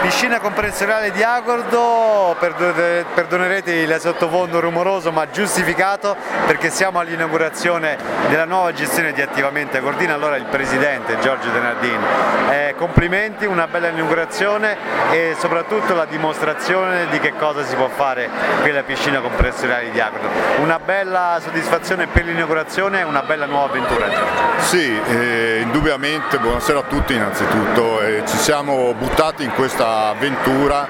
Piscina comprensoriale di Agordo, perdonerete il sottofondo rumoroso ma giustificato perché siamo all'inaugurazione della nuova gestione di Attivamente Agordino. Allora il presidente Giorgio De Nardin, complimenti, una bella inaugurazione e soprattutto la dimostrazione di che cosa si può fare qui alla piscina comprensoriale di Agordo. Una bella soddisfazione per l'inaugurazione e una bella nuova avventura. Sì, indubbiamente buonasera a tutti innanzitutto, ci siamo buttati in questa avventura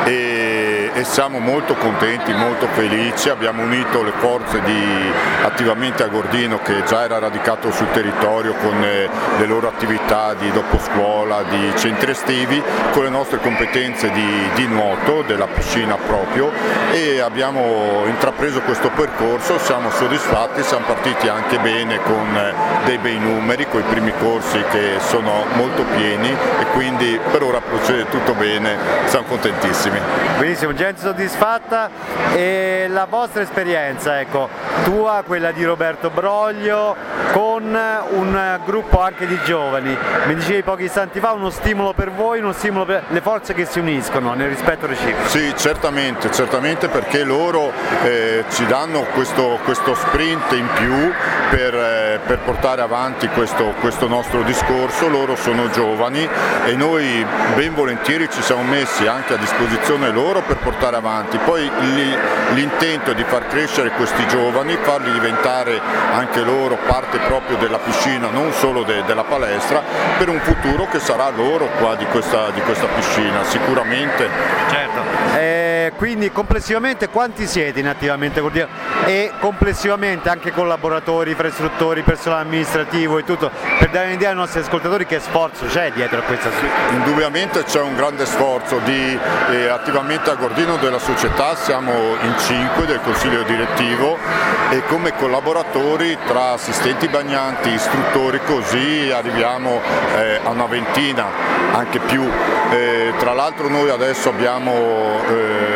e siamo molto contenti, molto felici, abbiamo unito le forze di Attivamente Agordino che già era radicato sul territorio con le loro attività di doposcuola, di centri estivi, con le nostre competenze di nuoto, della piscina proprio, e abbiamo intrapreso questo percorso, siamo soddisfatti, siamo partiti anche bene con dei bei numeri, con i primi corsi che sono molto pieni e quindi per ora procede tutto bene, siamo contentissimi. Benissimo, gente soddisfatta. E la vostra esperienza, ecco, tua, quella di Roberto Broglio, con un gruppo anche di giovani, mi dicevi pochi istanti fa, uno stimolo per voi, uno stimolo per le forze che si uniscono nel rispetto reciproco. Sì, certamente perché loro ci danno questo sprint in più per portare avanti questo nostro discorso. Loro sono giovani e noi ben volentieri ci siamo messi anche a disposizione loro per portare avanti. Poi l'intento è di far crescere questi giovani, farli diventare anche loro parte proprio della piscina, non solo della palestra, per un futuro che sarà loro qua di questa piscina, sicuramente. Certo. Quindi complessivamente quanti siete in Attivamente Agordino? E complessivamente anche collaboratori, istruttori, personale amministrativo e tutto, per dare un'idea ai nostri ascoltatori che sforzo c'è dietro a questa situazione? Indubbiamente c'è un grande sforzo di Attivamente Agordino della società, siamo in 5 del consiglio direttivo e come collaboratori tra assistenti bagnanti, istruttori, così arriviamo a una ventina, anche più. Tra l'altro noi adesso abbiamo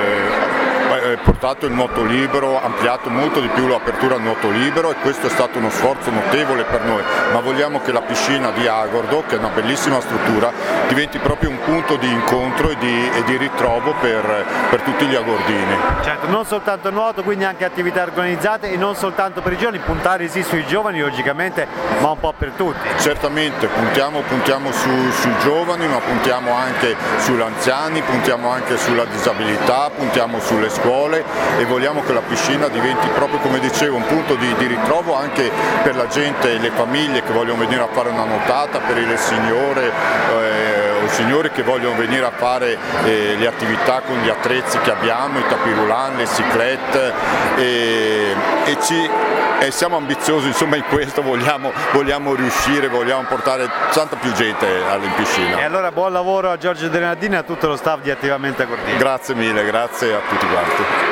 portato il nuoto libero, ampliato molto di più l'apertura al nuoto libero e questo è stato uno sforzo notevole per noi, ma vogliamo che la piscina di Agordo, che è una bellissima struttura, diventi proprio un punto di incontro e di ritrovo per tutti gli agordini. Certo, non soltanto nuoto, quindi anche attività organizzate e non soltanto per i giovani, puntare sì sui giovani logicamente, ma un po' per tutti. Certamente, puntiamo sui giovani, ma puntiamo anche sugli anziani, puntiamo anche sulla disabilità, puntiamo sulle scuole e vogliamo che la piscina diventi proprio, come dicevo, un punto di ritrovo anche per la gente e le famiglie che vogliono venire a fare una nuotata, per le signore o signori che vogliono venire a fare le attività con gli attrezzi che abbiamo, i tapirulan, le ciclette e siamo ambiziosi, insomma, in questo vogliamo riuscire, vogliamo portare tanta più gente in piscina. E allora buon lavoro a Giorgio De Nardin e a tutto lo staff di Attivamente Agordino. Grazie mille, grazie a tutti quanti.